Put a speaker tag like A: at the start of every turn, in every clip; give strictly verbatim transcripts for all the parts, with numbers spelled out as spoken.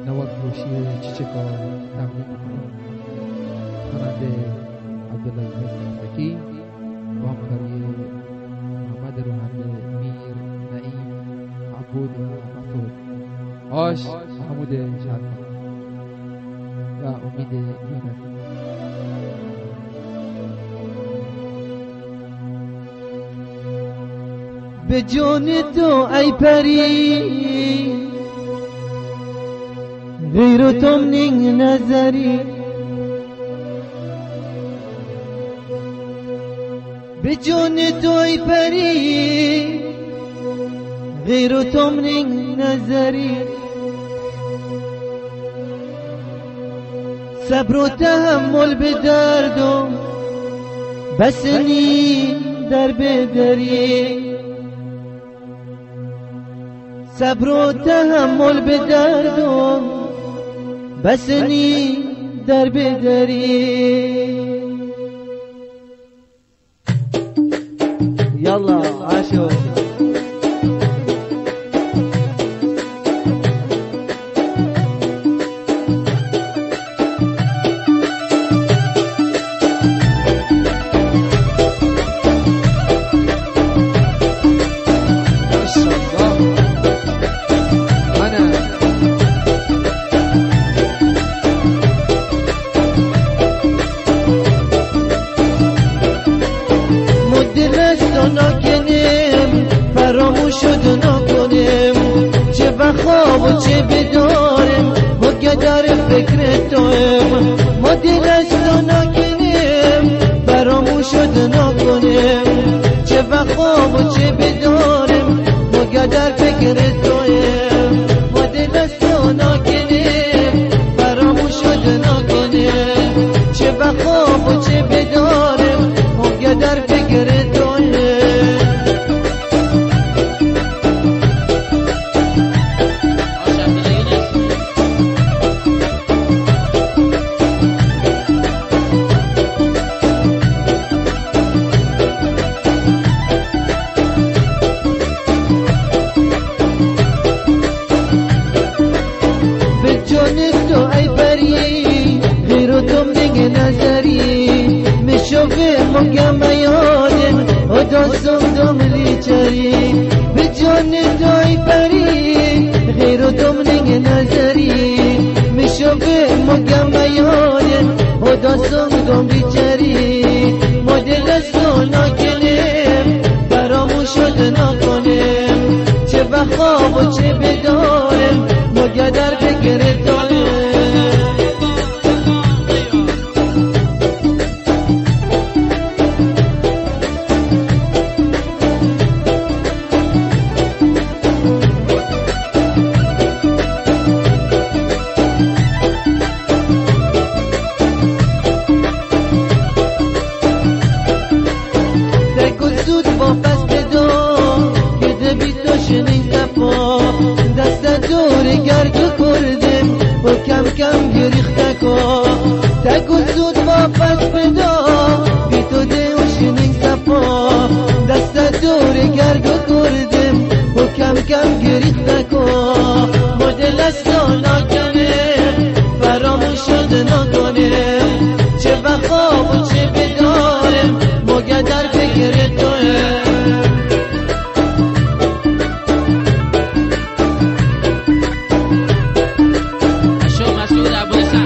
A: نوار فروشی چیچکا تقدیم میکنم. خواننده عبدالعزیز مهدکی با همکاری محمد روحانی، میر، نعیم، عبود و مفتوح، آش محمود شرفی و امید یونانی.
B: به جان تو ای پری غیر تو نین نظری، به جان تو ای پری غیر تو نین نظری، صبر و تحمل به درد و بس نی در بدری، صبر و تحمل به درد و بس نی در بدری. یلا عاشو خواب و چه بدارم و گدر فکر تویم، ما دل از تو نکنیم فراموش شد نکنیم، چه خواب و چه بدارم و گدر فکر تویم، ما دل از تو نکنیم فراموش شد نکنیم، چه خواب و چه بدارم و گدر فکر تویم. مگم یادم و دستم دملی چری، به جان توی پری غیر تو نگ نظری، میشوه مگم یادم و دستم دملی چری، ما دل از تو نکنیم فراموش شد نکنیم، چه خواب و چه بدارم مگه در فکر تویم. کم گریخته کن تکو زود واپس بدا بی تو دیوشنین سپا، دست دور گرگو کردم و کم کم گریخته کن، ما دل از تو نکنیم فراموش شد نکنیم، چه خواب و چه بدارم مگه در فکر تویم. مسعود عباس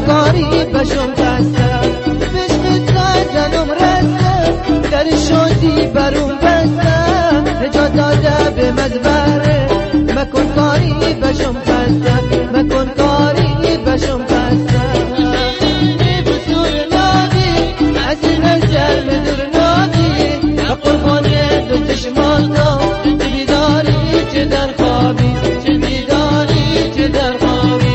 B: کاری بشم بستم بشقت زنم رستم در شادی برون بستم نجات داده به مزبره مکن کاری بشم بستم مکن کاری بشم بستم بسور نادی از این نزل مدور نادی قربان دو چشمان تو چه بیداری چه در خوابی چه بیداری چه در خوابی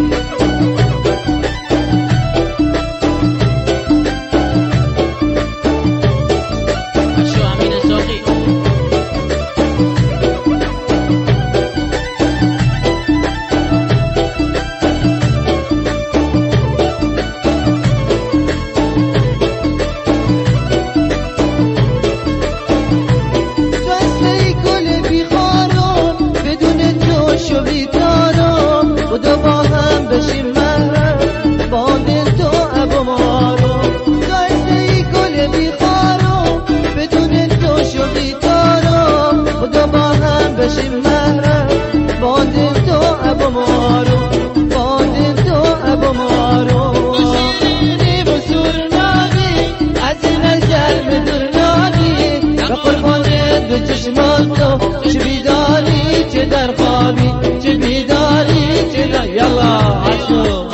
B: چه بیداری چه در خوابی چه بیداری چه در یلا عشو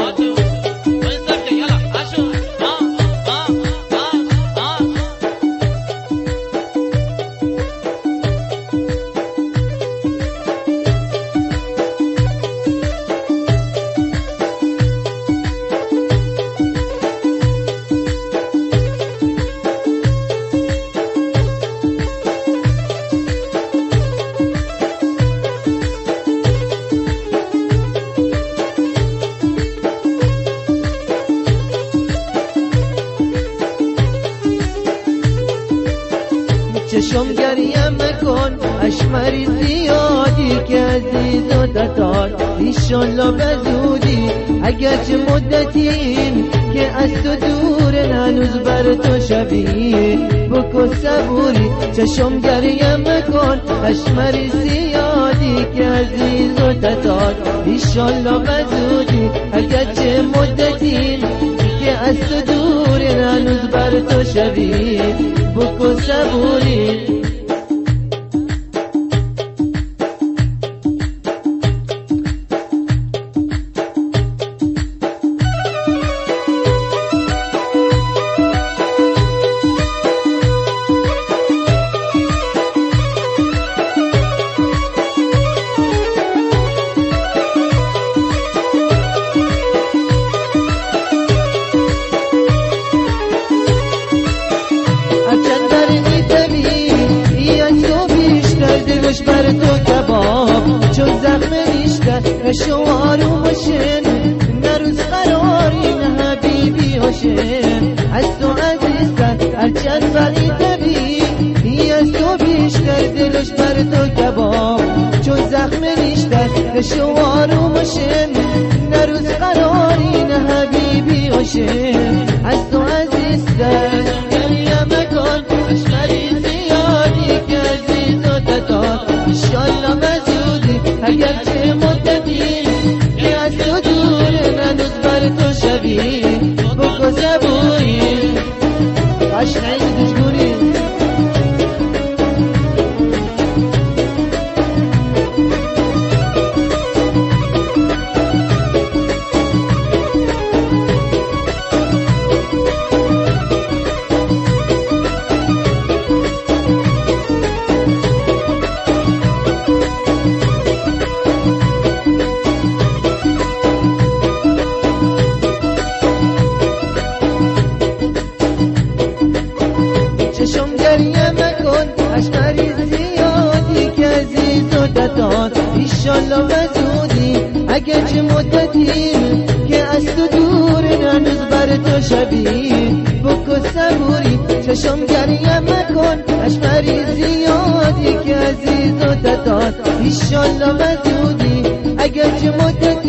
B: چشم گریم کن اشمری زیادی که عزیز و دتار ایشالله بزودی اگرچه مدتیم که از تو دور هنوز بر تو شبیه بکن صبوری چشم گریم کن اشمری زیادی که عزیز و دتار ایشالله بزودی اگرچه مدتیم که از تو دور هنوز بر تو شبیه بکن صبوری دلش بر تو کباب چون زخم نیشتر نشو آرومشن نروز قراری نه حبیبی هاشم از تو عزیزتر هرچند ولی بی از تو بیشتر دلش بر تو کباب چون زخم نیشتر نشو آرومشن نروز قراری نه حبیبی هاشم از تو عزیزتر گریم کن اشمری زیادی که عزیز و دتار ایشالله مزودی اگرچه مدتیم که از تو دور هنوز بر تو شبیه بکن صبوری عشق دشگونی چشم گریم کن اشمری زیادی که عزیز و دتار ایشالله بزودی اگرچه مدتیم که از تو دور هنوز بر تو شبیه بکن صبوری چشم گریم کن اشمری زیادی که عزیز و دتار ایشالله بزودی اگرچه مدتیم